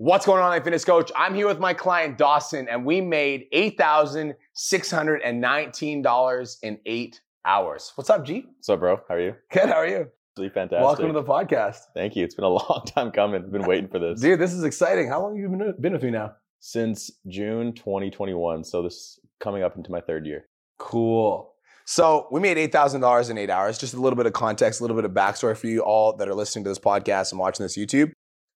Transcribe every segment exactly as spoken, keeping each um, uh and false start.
What's going on, my fitness coach? I'm here with my client, Dawson, and we made eight thousand six hundred nineteen dollars in eight hours. What's up, G? What's up, bro? How are you? Good, how are you? Really fantastic. Welcome to the podcast. Thank you. It's been a long time coming. I've been waiting for this. Dude, this is exciting. How long have you been, been with me now? Since June twenty twenty-one, so this is coming up into my third year. Cool. So we made eight thousand dollars in eight hours. Just a little bit of context, a little bit of backstory for you all that are listening to this podcast and watching this YouTube.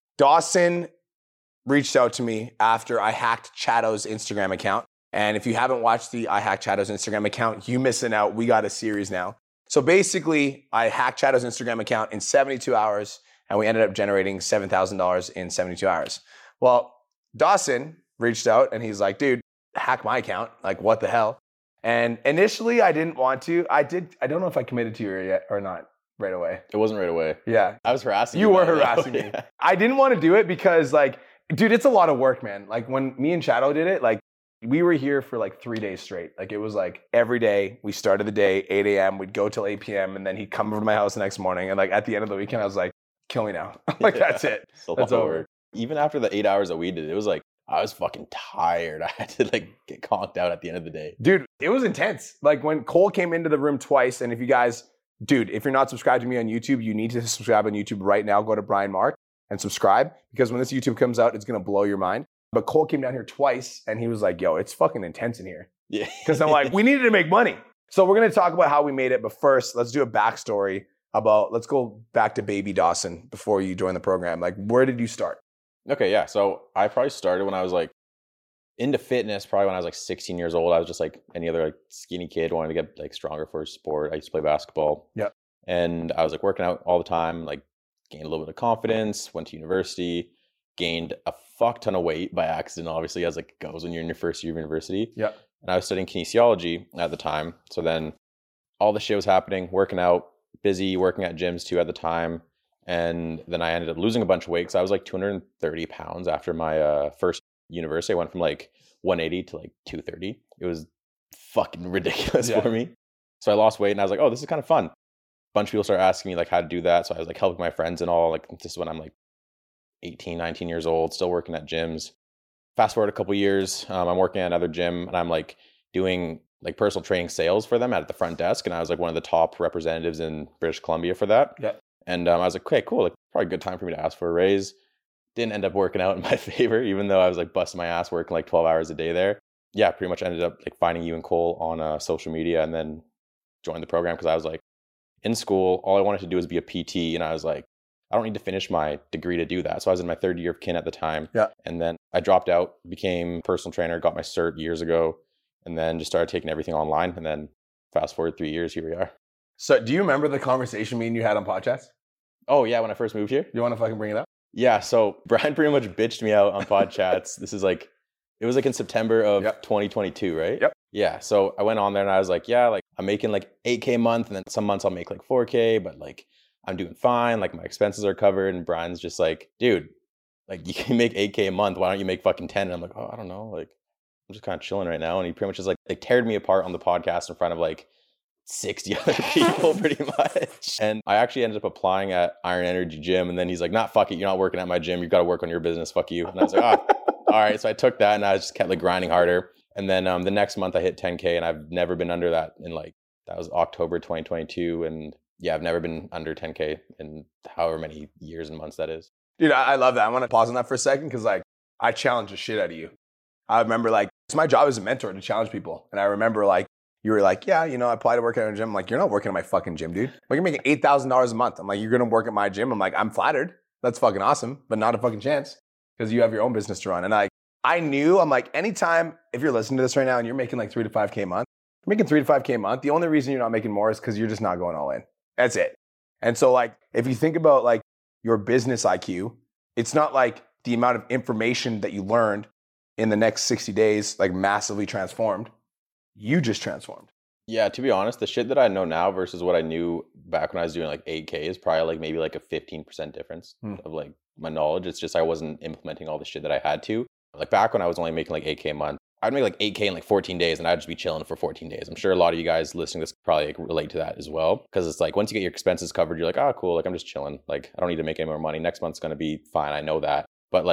Dawson reached out to me after I hacked Chatto's Instagram account. And if you haven't watched the I Hacked Chatto's Instagram account, you missing out. We got a series now. So basically, I hacked Chatto's Instagram account in seventy-two hours, and we ended up generating seven thousand dollars in seventy-two hours. Well, Dawson reached out, and he's like, dude, hack my account. Like, what the hell? And initially, I didn't want to. I did. I don't know if I committed to you yet or not right away. It wasn't right away. Yeah. I was harassing you. You were about it, harassing though. me. Yeah. I didn't want to do it because, like, dude, it's a lot of work, man. Like, when me and Chatto did it, like, we were here for like three days straight. Like, it was like every day we started the day, eight a.m. We'd go till eight p.m. and then he'd come over to my house the next morning. And like at the end of the weekend, I was like, kill me now. Like, Yeah. that's it. It's a That's lot of over. work. Even after the eight hours that we did, it was like, I was fucking tired. I had to like get conked out at the end of the day. Dude, it was intense. Like, when Cole came into the room twice, and if you guys, dude, if you're not subscribed to me on YouTube, you need to subscribe on YouTube right now. Go to Brian Mark and subscribe, because when this YouTube comes out, it's going to blow your mind. But Cole came down here twice, and he was like, yo, it's fucking intense in here. Yeah. Because I'm like, we needed to make money. So we're going to talk about how we made it. But first, let's do a backstory about, let's go back to baby Dawson before you joined the program. Like, where did you start? Okay, yeah. So I probably started when I was like into fitness, probably when I was like sixteen years old. I was just like any other like skinny kid, wanting to get like stronger for sport. I used to play basketball. Yep. And I was like working out all the time, like gained a little bit of confidence, went to university, gained a fuck ton of weight by accident, obviously, as like goes when you're in your first year of university. Yep. And I was studying kinesiology at the time. So then all the shit was happening, working out, busy, working at gyms too at the time. And then I ended up losing a bunch of weight because I was like two hundred thirty pounds after my uh, first university. I went from like one eighty to like two thirty. It was fucking ridiculous Yeah. for me. So I lost weight and I was like, oh, this is kind of fun. A bunch of people started asking me like how to do that. So I was like helping my friends and all. Like, this is when I'm like eighteen, nineteen years old, still working at gyms. Fast forward a couple years, um, I'm working at another gym and I'm like doing like personal training sales for them at the front desk. And I was like one of the top representatives in British Columbia for that. Yeah. And um, I was like, okay, cool. Like, probably a good time for me to ask for a raise. Didn't end up working out in my favor, even though I was like busting my ass working like twelve hours a day there. Yeah, pretty much ended up like finding you and Cole on uh, social media and then joined the program because I was like in school. All I wanted to do was be a P T. And I was like, I don't need to finish my degree to do that. So I was in my third year of kin at the time. Yeah. And then I dropped out, became personal trainer, got my cert years ago, and then just started taking everything online. And then fast forward three years, here we are. So do you remember the conversation me and you had on podcasts? Oh yeah, when I first moved here? You want to fucking bring it up? Yeah, so Brian pretty much bitched me out on pod chats. This is like, it was like in September of Yep. twenty twenty-two, right? Yep. Yeah, so I went on there and I was like, yeah, like I'm making like eight K a month, and then some months I'll make like four K, but like I'm doing fine, like my expenses are covered. And Brian's just like, dude, like you can make eight K a month, why don't you make fucking ten? And I'm like, oh, I don't know, like I'm just kind of chilling right now. And he pretty much just like, like teared me apart on the podcast in front of like sixty other people pretty much. And I actually ended up applying at Iron Energy Gym, and then he's like, nah, fuck it, you're not working at my gym, you've got to work on your business, fuck you. And I was like, oh, all right. So I took that and I just kept like grinding harder. And then um, the next month I hit ten K, and I've never been under that in like, that was October twenty twenty-two. And yeah, I've never been under ten K in however many years and months that is. Dude, I, I love that. I want to pause on that for a second because like I challenge the shit out of you. I remember like, it's my job as a mentor to challenge people. And I remember like, you were like, yeah, you know, I apply to work at a gym. I'm like, you're not working at my fucking gym, dude. Like, you're making eight thousand dollars a month. I'm like, you're going to work at my gym. I'm like, I'm flattered. That's fucking awesome, but not a fucking chance because you have your own business to run. And I, I knew, I'm like, anytime, if you're listening to this right now and you're making like three to five K a month, you're making three to five K a month. The only reason you're not making more is because you're just not going all in. That's it. And so like, if you think about like your business I Q, it's not like the amount of information that you learned in the next sixty days, like massively transformed. You just transformed. Yeah, to be honest, the shit that I know now versus what I knew back when I was doing like eight K is probably like maybe like a fifteen percent difference Hmm. of like my knowledge. It's just I wasn't implementing all the shit that I had to. Like back when I was only making like eight K a month, I'd make like eight K in like fourteen days and I'd just be chilling for fourteen days. I'm sure a lot of you guys listening to this probably like relate to that as well. Because it's like once you get your expenses covered, you're like, oh, cool. Like I'm just chilling. Like I don't need to make any more money. Next month's going to be fine. I know that. But like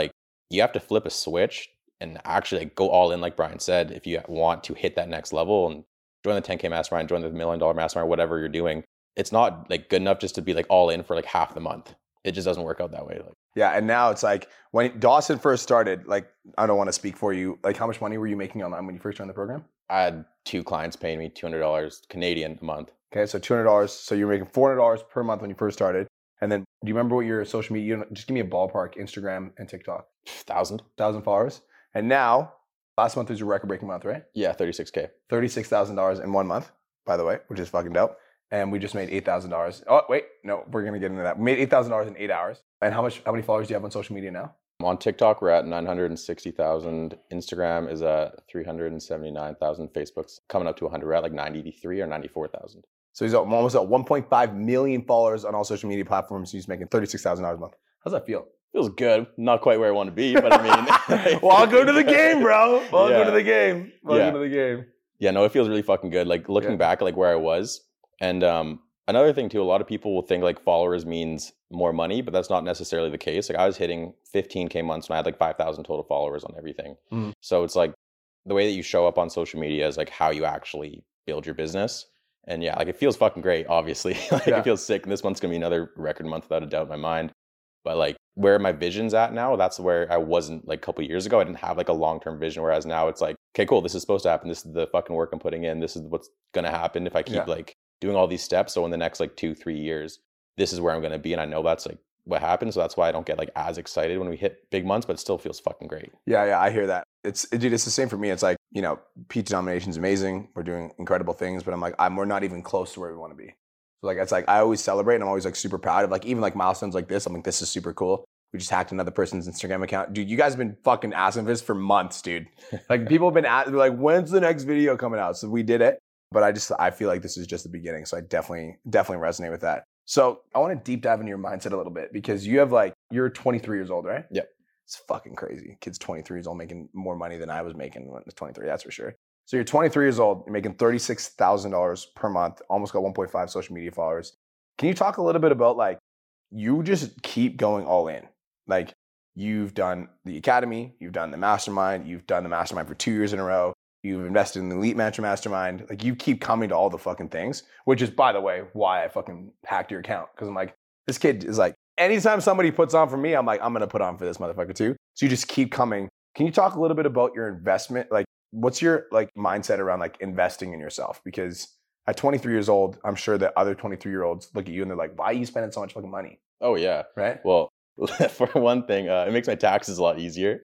you have to flip a switch and actually like go all in, like Brian said, if you want to hit that next level and join the ten K mastermind, join the million dollar mastermind, whatever you're doing. It's not like good enough just to be like all in for like half the month. It just doesn't work out that way. Like, yeah, and now it's like when Dawson first started, like I don't want to speak for you. Like how much money were you making online when you first joined the program? I had two clients paying me two hundred dollars Canadian a month. Okay, so two hundred dollars. So you're making four hundred dollars per month when you first started. And then do you remember what your social media, just give me a ballpark, Instagram and TikTok? Thousand. Thousand followers. And now, last month was your record breaking month, right? Yeah, thirty-six K. thirty-six thousand dollars in one month, by the way, which is fucking dope. And we just made eight thousand dollars. Oh, wait, no, we're going to get into that. We made eight thousand dollars in eight hours. And how much? How many followers do you have on social media now? On TikTok, we're at nine hundred sixty thousand. Instagram is at three hundred seventy-nine thousand. Facebook's coming up to one hundred. We're at like ninety-three or ninety-four thousand. So he's almost at one point five million followers on all social media platforms. He's making thirty-six thousand dollars a month. How's that feel? Feels good. Not quite where I want to be, but I mean. Welcome to the game, bro. Welcome Yeah. to the game. Welcome Yeah. to the game. Yeah, no, it feels really fucking good. Like looking Yeah. back, like where I was. And um, another thing too, a lot of people will think like followers means more money, but that's not necessarily the case. Like I was hitting fifteen K months and I had like five thousand total followers on everything. Mhm. So it's like the way that you show up on social media is like how you actually build your business. And yeah, like it feels fucking great, obviously. Like Yeah. it feels sick. And this month's gonna be another record month without a doubt in my mind. But like where my vision's at now, that's where I wasn't like a couple of years ago. I didn't have like a long-term vision. Whereas now it's like, okay, cool, this is supposed to happen. This is the fucking work I'm putting in. This is what's gonna happen if I keep Yeah. like doing all these steps. So in the next like two, three years, this is where I'm gonna be. And I know that's like what happens. So that's why I don't get like as excited when we hit big months, but it still feels fucking great. Yeah, yeah, I hear that. It's dude, it's the same for me. It's like, you know, Pete denomination's amazing. We're doing incredible things, but I'm like, I'm we're not even close to where we want to be. So like it's like I always celebrate and I'm always like super proud of like even like milestones like this. I'm like, this is super cool. We just hacked another person's Instagram account. Dude, you guys have been fucking asking for this for months, dude. Like people have been at, they're like, when's the next video coming out? So we did it. But I just I feel like this is just the beginning. So I definitely, definitely resonate with that. So I want to deep dive into your mindset a little bit because you have like, you're twenty-three years old, right? Yep. It's fucking crazy. Kid's twenty-three years old making more money than I was making when I was twenty-three, that's for sure. So you're twenty-three years old, you're making thirty-six thousand dollars per month, almost got one point five social media followers. Can you talk a little bit about like, you just keep going all in. Like you've done the academy, you've done the mastermind, you've done the mastermind for two years in a row. You've invested in the Elite Mantra Mastermind. Like you keep coming to all the fucking things, which is, by the way, why I fucking hacked your account. Because I'm like, this kid is like, anytime somebody puts on for me, I'm like, I'm going to put on for this motherfucker too. So you just keep coming. Can you talk a little bit about your investment? Like, what's your like mindset around like investing in yourself? Because at twenty-three years old, I'm sure that other twenty-three year olds look at you and they're like, why are you spending so much fucking money? Oh yeah. Right? Well, for one thing, uh, it makes my taxes a lot easier.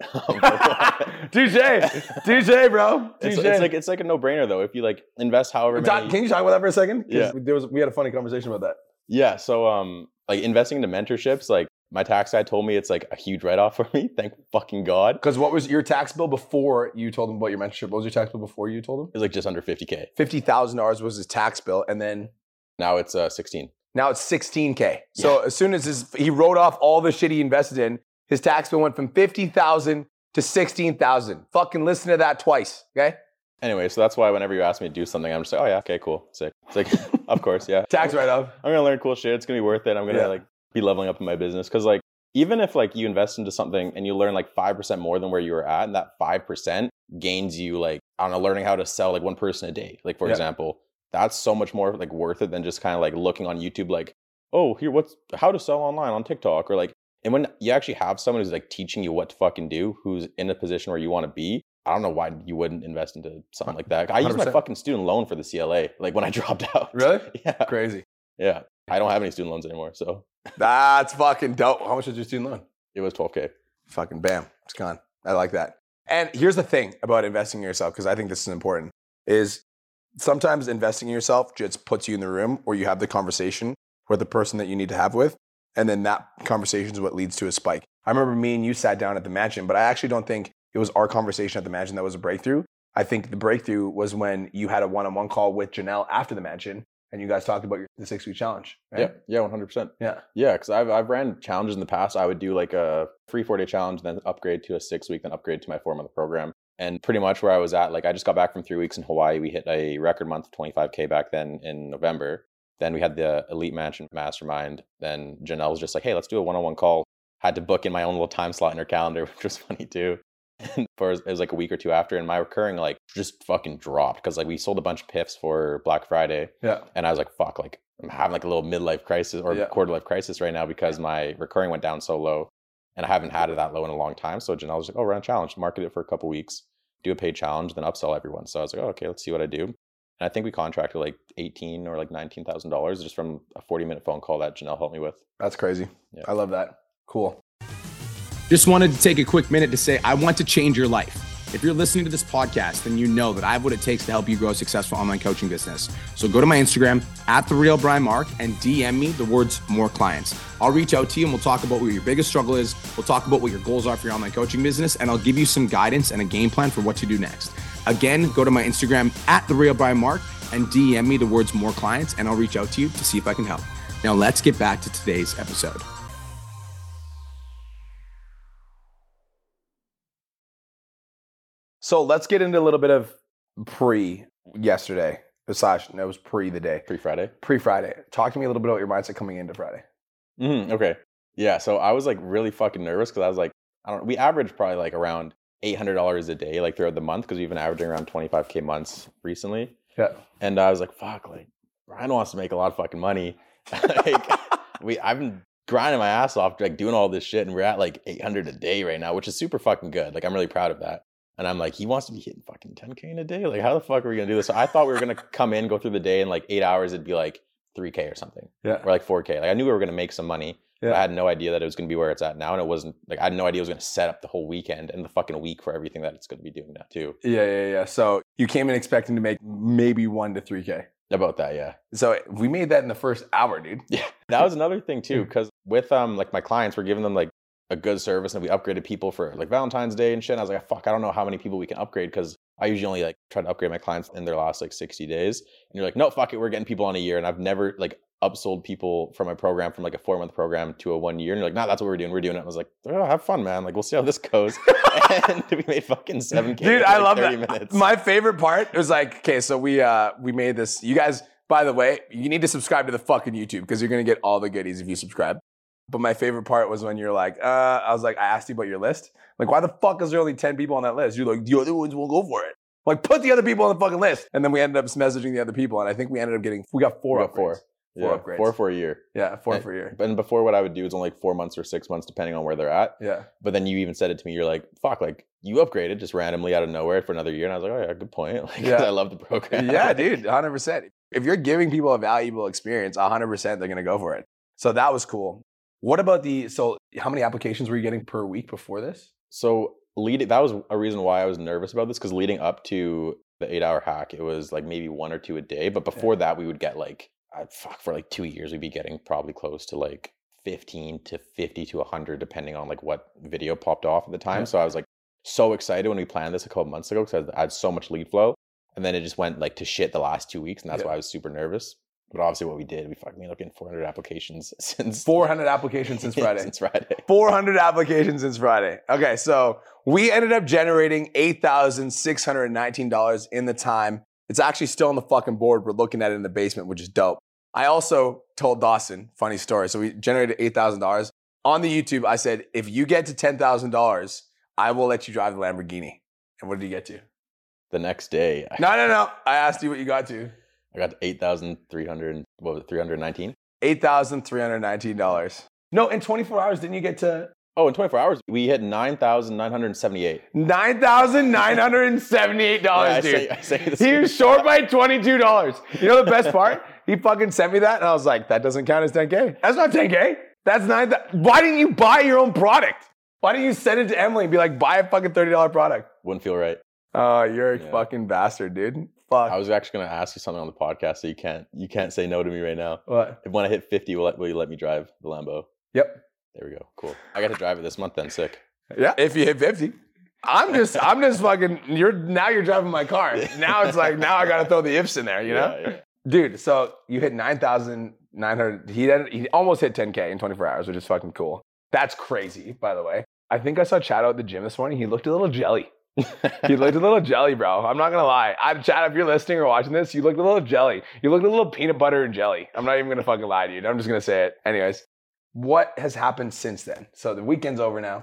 Touche, touche, bro. It's, Touche. it's like it's like a no-brainer though. If you like invest however Talk- many, Can you talk about that for a second? 'Cause Yeah. There was we had a funny conversation about that. yeah. So um, like investing into mentorships, like my tax guy told me it's like a huge write-off for me. Thank fucking God. Because what was your tax bill before you told him about your mentorship? What was your tax bill before you told him? It was like just under fifty K. fifty thousand dollars was his tax bill, and then Now it's uh sixteen. now it's sixteen K. So as soon as his, he wrote off all the shit he invested in, his tax bill went from fifty thousand to sixteen thousand. Fucking listen to that twice, okay? Anyway, so that's why whenever you ask me to do something, I'm just like, oh yeah, okay, cool, sick. It's like, of course, yeah. Tax write-off. I'm gonna learn cool shit. It's gonna be worth it. I'm gonna Yeah. like be leveling up in my business because like even if like you invest into something and you learn like five percent more than where you were at, and that five percent gains you like I don't know, learning how to sell like one person a day, like for Yeah. example, that's so much more like worth it than just kind of like looking on YouTube like, oh here what's how to sell online on TikTok or like. And when you actually have someone who's like teaching you what to fucking do, who's in a position where you want to be, I don't know why you wouldn't invest into something like that. I used my one hundred percent. fucking student loan for the C L A, like when I dropped out. Really? Yeah. Crazy. Yeah. I don't have any student loans anymore, so That's fucking dope. How much was your student loan? it was twelve K. Fucking bam, it's gone. I like that. And here's the thing about investing in yourself, because I think this is important, is sometimes investing in yourself just puts you in the room where you have the conversation with the person that you need to have with. And then that conversation is what leads to a spike. I remember me and you sat down at the mansion, but I actually don't think it was our conversation at the mansion that was a breakthrough. I think the breakthrough was when you had a one-on-one call with Janelle after the mansion and you guys talked about your, the six-week challenge. Right? Yeah, yeah, one hundred percent. Yeah. Yeah, because I've, I've ran challenges in the past. I would do like a free four-day challenge, then upgrade to a six-week, then upgrade to my four-month program. And pretty much where I was at, like I just got back from three weeks in Hawaii. We hit a record month of twenty-five K back then in November. Then we had the Elite Mansion Mastermind. Then Janelle was just like, hey, let's do a one-on-one call. had to book in my own little time slot in her calendar, which was funny too. And for it was like a week or two after, and my recurring like just fucking dropped because like we sold a bunch of P I Fs for Black Friday. Yeah. And I was like, fuck, like I'm having like a little midlife crisis or Yeah. quarter life crisis right now because my recurring went down so low, and I haven't had it that low in a long time. So Janelle was like, oh, run a challenge, market it for a couple weeks, do a paid challenge, then upsell everyone. So I was like, oh, okay, let's see what I do. And I think we contracted like eighteen or like nineteen thousand dollars just from a forty minute phone call that Janelle helped me with. That's crazy. Yeah. I love that. Cool. Just wanted to take a quick minute to say, I want to change your life. If you're listening to this podcast, then you know that I have what it takes to help you grow a successful online coaching business. So go to my Instagram, at The Real Brian Mark, and D M me the words more clients. I'll reach out to you and we'll talk about what your biggest struggle is. We'll talk about what your goals are for your online coaching business, and I'll give you some guidance and a game plan for what to do next. Again, go to my Instagram, at The Real Brian Mark, and D M me the words more clients, and I'll reach out to you to see if I can help. Now let's get back to today's episode. So let's get into a little bit of pre yesterday. Slash, no, it was pre the day. Pre Friday. Pre Friday. Talk to me a little bit about your mindset coming into Friday. Mm-hmm, okay. Yeah. So I was like really fucking nervous because I was like, I don't. We averaged probably like around eight hundred dollars a day, like throughout the month, because we've been averaging around twenty-five K months recently. Yeah. And I was like, fuck, like Brian wants to make a lot of fucking money. like we, I've been grinding my ass off, like doing all this shit, and we're at like eight hundred a day right now, which is super fucking good. Like I'm really proud of that. And I'm like, he wants to be hitting fucking ten K in a day? Like, how the fuck are we going to do this? So I thought we were going to come in, go through the day, in like eight hours, it'd be like three K or something. Yeah. Or like four K. Like, I knew we were going to make some money. Yeah. But I had no idea that it was going to be where it's at now. And it wasn't, like, I had no idea it was going to set up the whole weekend and the fucking week for everything that it's going to be doing now, too. Yeah, yeah, yeah. So you came in expecting to make maybe one to three K. About that, yeah. So we made that in the first hour, dude. Yeah. That was another thing, too, because with um like my clients, we're giving them like a good service, and we upgraded people for like Valentine's Day and shit. And I was like, fuck, I don't know how many people we can upgrade, because I usually only like try to upgrade my clients in their last like sixty days. And you're like, no, fuck it, we're getting people on a year. And I've never like upsold people from my program from like a four month program to a one year. And you're like, nah, that's what we're doing. We're doing it. I was like, oh, have fun, man. Like, we'll see how this goes. And we made fucking seven K. Dude, in, I like, love thirty that. minutes. My favorite part was like, okay, so we uh we made this. You guys, by the way, you need to subscribe to the fucking YouTube, because you're gonna get all the goodies if you subscribe. But my favorite part was when you're like, uh, I was like, I asked you about your list. Like, why the fuck is there only ten people on that list? You're like, the other ones won't go for it. Like, put the other people on the fucking list. And then we ended up messaging the other people, and I think we ended up getting, we got four We got upgrades. four. Four yeah, upgrades. Four for a year. Yeah, four And- for a year. And before, what I would do is only like four months or six months, depending on where they're at. Yeah. But then you even said it to me. You're like, fuck, like you upgraded just randomly out of nowhere for another year. And I was like, oh yeah, good point. Like, 'cause Yeah. I love the program. Yeah, Like, dude, one hundred percent. If you're giving people a valuable experience, one hundred percent they're going to go for it. So that was cool. What about the, so how many applications were you getting per week before this? So leading, that was a reason why I was nervous about this, because leading up to the eight hour hack, it was like maybe one or two a day. But before Yeah. that, we would get like, uh, fuck, for like two years, we'd be getting probably close to like fifteen to fifty to one hundred, depending on like what video popped off at the time. Yeah. So I was like so excited when we planned this a couple months ago, because I had so much lead flow. And then it just went like to shit the last two weeks. And that's Yeah. why I was super nervous. But obviously what we did, we fucking made looking four hundred applications since four hundred applications since Friday. since Friday. four hundred applications since Friday. Okay, so we ended up generating eight thousand six hundred nineteen dollars in the time. It's actually still on the fucking board. We're looking at it in the basement, which is dope. I also told Dawson, funny story. So we generated eight thousand dollars. On the YouTube, I said, if you get to ten thousand dollars, I will let you drive the Lamborghini. And what did you get to? The next day, I, No, no, no. I asked you what you got to. I got eight thousand three hundred, what was it, three hundred nineteen? eight thousand three hundred nineteen dollars. No, in twenty-four hours, didn't you get to Oh, in twenty-four hours, we hit nine thousand nine hundred seventy-eight. nine thousand nine hundred seventy-eight dollars, Yeah, I dude? say- I say the He same. was short by twenty-two dollars. You know the best part? He fucking sent me that, and I was like, that doesn't count as ten K. That's not ten K. That's nine. Th- Why didn't you buy your own product? Why didn't you send it to Emily and be like, buy a fucking thirty dollars product? Wouldn't feel right. Oh, you're a Yeah. fucking bastard, dude. Fuck. I was actually going to ask you something on the podcast, so you can't you can't say no to me right now. What? If when I hit fifty, will, will you let me drive the Lambo? Yep. There we go. Cool. I got to drive it this month then. Sick. Yeah. If you hit fifty. I'm just, I'm just fucking, you're, now you're driving my car. Now it's like, now I got to throw the ifs in there, you know? Yeah, yeah. Dude, so you hit nine thousand nine hundred. He had, he almost hit ten K in twenty-four hours, which is fucking cool. That's crazy, by the way. I think I saw Chad out at the gym this morning. He looked a little jelly. He looked a little jelly, bro. I'm not gonna lie. I, Chad, if you're listening or watching this, you looked a little jelly. You looked a little peanut butter and jelly. I'm not even gonna fucking lie to you. I'm just gonna say it. Anyways, what has happened since then? So the weekend's over now.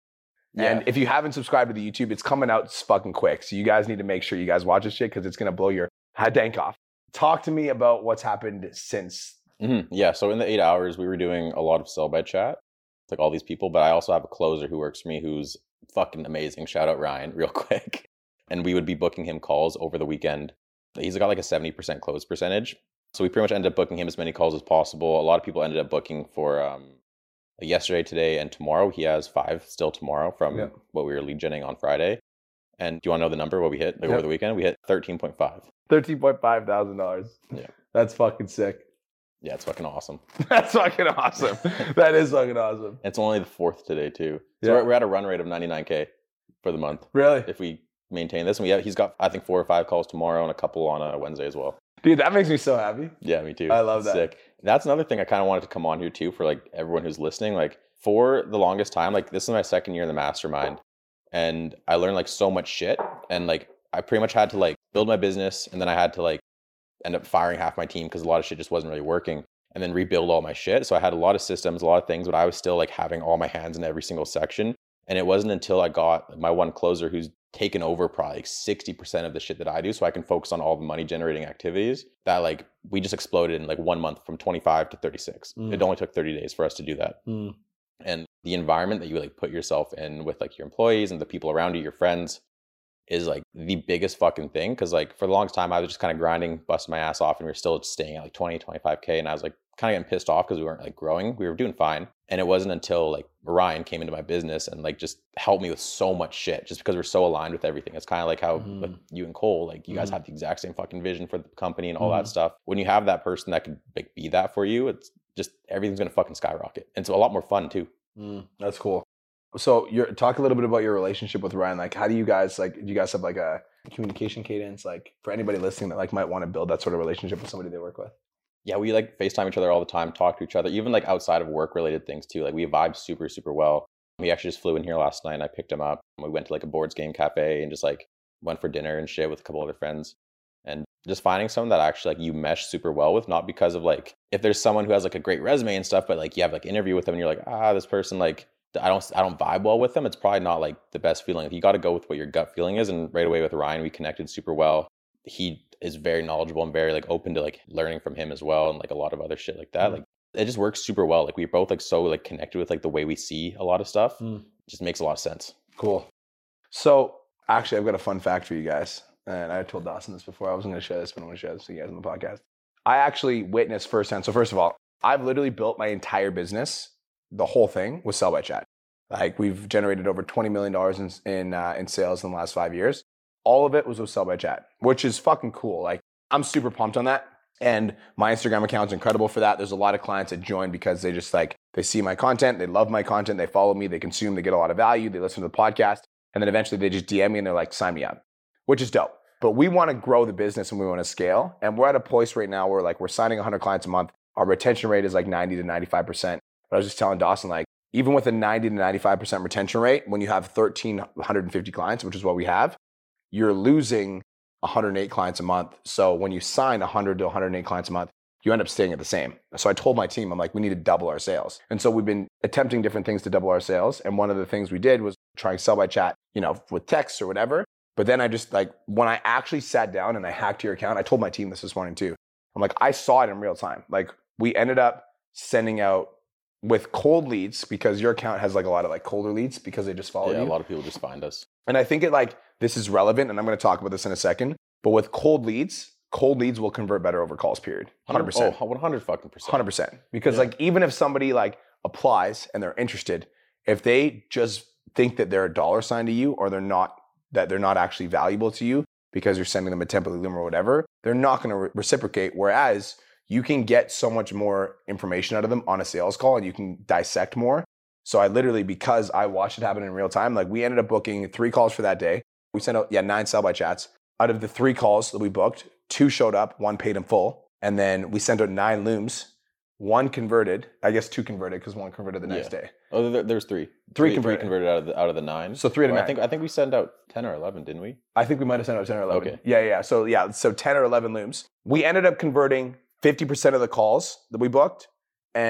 And Yeah. if you haven't subscribed to the YouTube, it's coming out fucking quick. So you guys need to make sure you guys watch this shit because it's going to blow your head dank off. Talk to me about what's happened since. Mm-hmm. Yeah. So in the eight hours, we were doing a lot of sell by chat, like all these people. But I also have a closer who works for me who's fucking amazing. Shout out Ryan, real quick. And we would be booking him calls over the weekend. He's got like a seventy percent close percentage. So we pretty much ended up booking him as many calls as possible. A lot of people ended up booking for um, yesterday, today, and tomorrow. He has five still tomorrow from Yeah. what we were lead genning on Friday. And do you want to know the number, what we hit like, Yeah. over the weekend? We hit thirteen point five. thirteen point five thousand dollars. Yeah. That's fucking sick. Yeah, it's fucking awesome. That's fucking awesome. That is fucking awesome. It's only the fourth today, too. So Yeah. we're, we're at a run rate of ninety-nine K for the month. Really? If we maintain this. And we have, he's got, I think, four or five calls tomorrow and a couple on a Wednesday as well. Dude, that makes me so happy. Yeah, me too. I love that. Sick. That's another thing I kind of wanted to come on here too for like everyone who's listening. Like for the longest time, like this is my second year in the mastermind, and I learned like so much shit. And like I pretty much had to like build my business, and then I had to like end up firing half my team because a lot of shit just wasn't really working, and then rebuild all my shit. So I had a lot of systems, a lot of things, but I was still like having all my hands in every single section. And it wasn't until I got my one closer who's taken over probably like sixty percent of the shit that I do, so I can focus on all the money generating activities, that like we just exploded in like one month from twenty-five to thirty-six. Mm. It only took thirty days for us to do that. Mm. And the environment that you like put yourself in with like your employees and the people around you, your friends, is like the biggest fucking thing. Cause like for the longest time I was just kind of grinding, busting my ass off, and we were still staying at like twenty, twenty-five K. And I was like kind of getting pissed off because we weren't like growing. We were doing fine. And it wasn't until like Ryan came into my business and like just helped me with so much shit just because we're so aligned with everything. It's kind of like how Mhm. with you and Cole, like you guys Mhm. have the exact same fucking vision for the company and all Mhm. that stuff. When you have that person that could like be that for you, it's just everything's gonna fucking skyrocket. And it's a lot more fun too. Mm, that's cool. So you're talk a little bit about your relationship with Ryan. Like, how do you guys like? Do you guys have like a communication cadence? Like for anybody listening that like might want to build that sort of relationship with somebody they work with. Yeah, we like FaceTime each other all the time, talk to each other, even like outside of work related things too. Like we vibe super, super well. He actually just flew in here last night and I picked him up. We went to like a boards game cafe and just like went for dinner and shit with a couple other friends. And just finding someone that actually like you mesh super well with, not because of like, if there's someone who has like a great resume and stuff, but like you have like interview with them and you're like, ah, this person like, I don't, I don't vibe well with them. It's probably not like the best feeling. You got to go with what your gut feeling is. And right away with Ryan, we connected super well. He is very knowledgeable and very like open to like learning from him as well, and like a lot of other shit like that. Mm. Like it just works super well. Like we're both like so like connected with like the way we see a lot of stuff. Mm. It just makes a lot of sense. Cool. So actually, I've got a fun fact for you guys, and I told Dawson this before. I wasn't going to share this, but I'm going to share this with you guys on the podcast. I actually witnessed firsthand. So first of all, I've literally built my entire business, the whole thing, with Sell by Chat. Like we've generated over twenty million dollars in in, uh, in sales in the last five years. All of it was with Sell by Chat, which is fucking cool. Like I'm super pumped on that. And my Instagram account's incredible for that. There's a lot of clients that join because they just like, they see my content, they love my content, they follow me, they consume, they get a lot of value, they listen to the podcast, and then eventually they just D M me and they're like, sign me up, which is dope. But we want to grow the business and we want to scale. And we're at a place right now where like we're signing one hundred clients a month. Our retention rate is like ninety to ninety-five percent. But I was just telling Dawson, like, even with a ninety to ninety-five percent retention rate, when you have one thousand three hundred fifty clients, which is what we have, you're losing one hundred eight clients a month. So when you sign one hundred to one hundred eight clients a month, you end up staying at the same. So I told my team, I'm like, we need to double our sales. And so we've been attempting different things to double our sales. And one of the things we did was trying to Sell by Chat, you know, with text or whatever. But then I just like, when I actually sat down and I hacked your account, I told my team this this morning too. I'm like, I saw it in real time. Like we ended up sending out with cold leads, because your account has like a lot of like colder leads because they just follow yeah, you. A lot of people just find us. And I think it like, this is relevant, and I'm going to talk about this in a second, but with cold leads, cold leads will convert better over calls, period. one hundred percent. Oh, one hundred fucking percent. one hundred percent. Because yeah. like, even if somebody like applies and they're interested, if they just think that they're a dollar sign to you, or they're not, that they're not actually valuable to you because you're sending them a template loom or whatever, they're not going to re- reciprocate. Whereas you can get so much more information out of them on a sales call, and you can dissect more. So I literally, because I watched it happen in real time, like we ended up booking three calls for that day. We sent out, yeah, nine Sell by Chats. Out of the three calls that we booked, two showed up, one paid in full. And then we sent out nine looms. One converted. I guess two converted because one converted the next yeah. day. Oh, there, there's three. Three, three converted. Three converted out of the, out of the nine. So three out of well, nine. I think I think we sent out ten or eleven, didn't we? I think we might have sent out ten or eleven. Okay. Yeah, yeah. So yeah, so ten or eleven looms. We ended up converting fifty percent of the calls that we booked, and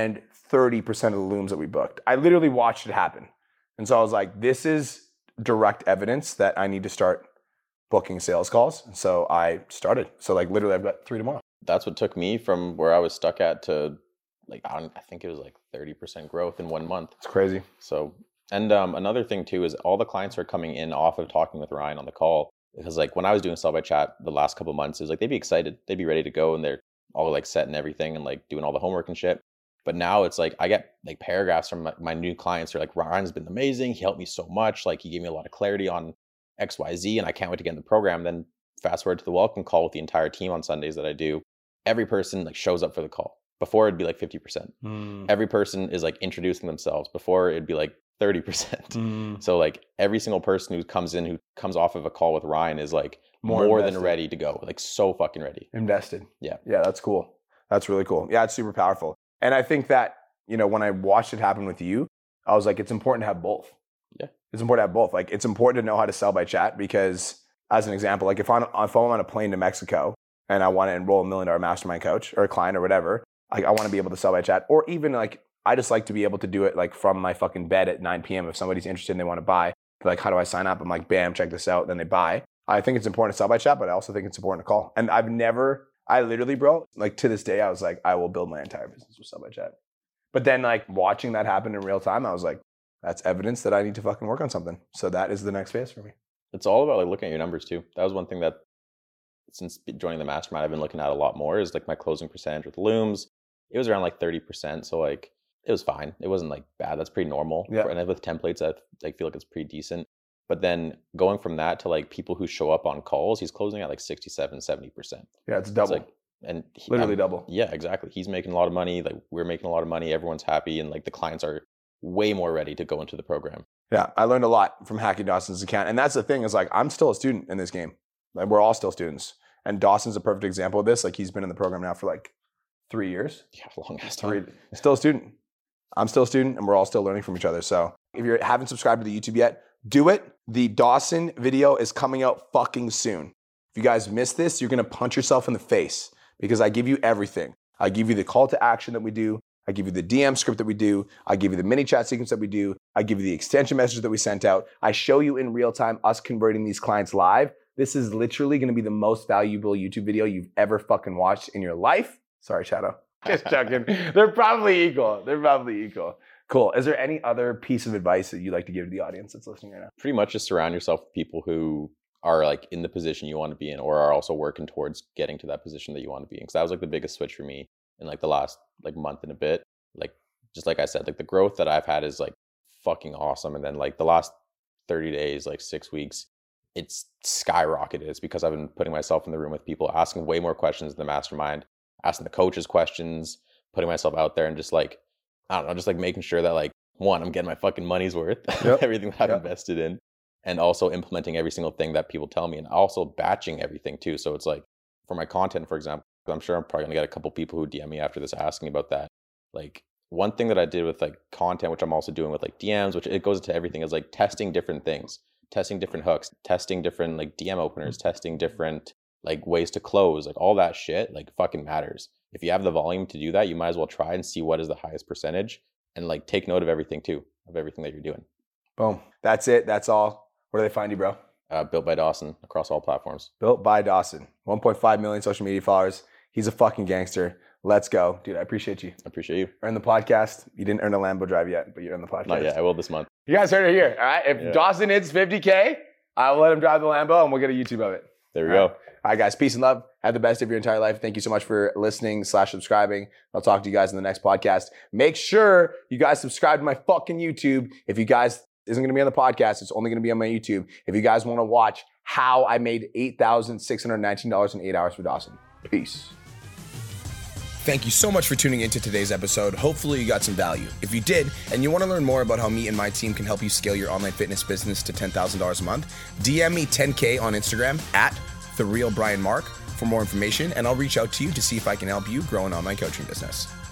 thirty percent of the looms that we booked. I literally watched it happen. And so I was like, this is direct evidence that I need to start booking sales calls. And so I started. So like literally I've got three tomorrow. That's what took me from where I was stuck at to like, I, don't, I think it was like thirty percent growth in one month. It's crazy. So, and um, another thing too is all the clients are coming in off of talking with Ryan on the call. Because like when I was doing Sell by Chat the last couple of months, it was like they'd be excited, they'd be ready to go, and they're all like set and everything and like doing all the homework and shit. But now it's like I get like paragraphs from my, my new clients who are like, Ryan's been amazing, he helped me so much, like he gave me a lot of clarity on X Y Z, and I can't wait to get in the program. Then fast forward to the welcome call with the entire team on Sundays that I do. Every person like shows up for the call. Before it'd be like fifty percent. Mm. Every person is like introducing themselves. Before it'd be like thirty percent. Mm. So like every single person who comes in, who comes off of a call with Ryan is like more, more than ready to go. Like so fucking ready. Invested. Yeah. Yeah, that's cool. That's really cool. Yeah, it's super powerful. And I think that, you know, when I watched it happen with you, I was like, it's important to have both. Yeah. It's important to have both. Like it's important to know how to sell by chat because as an example, like if I'm, if I'm on a plane to Mexico and I want to enroll a million dollar mastermind coach or a client or whatever, like I want to be able to sell by chat, or even like I just like to be able to do it like from my fucking bed at nine p.m. If somebody's interested and they want to buy, like how do I sign up? I'm like, bam, check this out. Then they buy. I think it's important to sell by chat, but I also think it's important to call. And I've never, I literally, bro, like to this day, I was like, I will build my entire business with sell by chat. But then like watching that happen in real time, I was like, that's evidence that I need to fucking work on something. So that is the next phase for me. It's all about like looking at your numbers too. That was one thing that since joining the mastermind, I've been looking at a lot more is like my closing percentage with looms. It was around like thirty percent. So like, it was fine. It wasn't like bad. That's pretty normal. Yeah. And with templates, I like feel like it's pretty decent. But then going from that to like people who show up on calls, he's closing at like sixty-seven, seventy percent. Yeah, it's double. It's like, and he, literally I'm, double. Yeah, exactly. He's making a lot of money. Like we're making a lot of money. Everyone's happy. And like the clients are way more ready to go into the program. Yeah, I learned a lot from hacking Dawson's account. And that's the thing is like, I'm still a student in this game. Like we're all still students. And Dawson's a perfect example of this. Like he's been in the program now for like three years. Yeah, long ass time. Three, still a student. I'm still a student and we're all still learning from each other. So if you haven't subscribed to the YouTube yet, do it. The Dawson video is coming out fucking soon. If you guys missed this, you're going to punch yourself in the face because I give you everything. I give you the call to action that we do. I give you the D M script that we do. I give you the mini chat sequence that we do. I give you the extension message that we sent out. I show you in real time us converting these clients live. This is literally going to be the most valuable YouTube video you've ever fucking watched in your life. Sorry, Shadow. Just joking. They're probably equal. They're probably equal. Cool. Is there any other piece of advice that you'd like to give to the audience that's listening right now? Pretty much just surround yourself with people who are like in the position you want to be in or are also working towards getting to that position that you want to be in. Because that was like the biggest switch for me in like the last like month and a bit. Like, just like I said, like the growth that I've had is like fucking awesome. And then like the last thirty days, like six weeks, it's skyrocketed. It's because I've been putting myself in the room with people, asking way more questions in the mastermind, asking the coaches questions, putting myself out there and just like, I don't know, just like making sure that like, one, I'm getting my fucking money's worth, yep. everything that I've yep. invested in, and also implementing every single thing that people tell me and also batching everything too. So it's like for my content, for example, I'm sure I'm probably gonna get a couple people who D M me after this asking about that. Like one thing that I did with like content, which I'm also doing with like D Ms, which it goes into everything, is like testing different things, testing different hooks, testing different like D M openers, testing different like ways to close, like all that shit, like fucking matters. If you have the volume to do that, you might as well try and see what is the highest percentage and like take note of everything too, of everything that you're doing. Boom. That's it. That's all. Where do they find you, bro? Uh, Built by Dawson across all platforms. Built by Dawson. one point five million social media followers. He's a fucking gangster. Let's go. Dude, I appreciate you. I appreciate you. Earn the podcast. You didn't earn a Lambo drive yet, but you earned the podcast. Not yet. I will this month. You guys heard it here. All right. If yeah. Dawson hits fifty K, I'll let him drive the Lambo and we'll get a YouTube of it. There we all go. Right. All right, guys. Peace and love. Have the best of your entire life. Thank you so much for listening slash subscribing. I'll talk to you guys in the next podcast. Make sure you guys subscribe to my fucking YouTube. If you guys isn't going to be on the podcast, it's only going to be on my YouTube. If you guys want to watch how I made eight thousand six hundred nineteen dollars in eight hours for Dawson. Peace. Thank you so much for tuning into today's episode. Hopefully you got some value. If you did, and you want to learn more about how me and my team can help you scale your online fitness business to ten thousand dollars a month, D M me ten K on Instagram at The Real Brian Mark for more information, and I'll reach out to you to see if I can help you grow an online coaching business.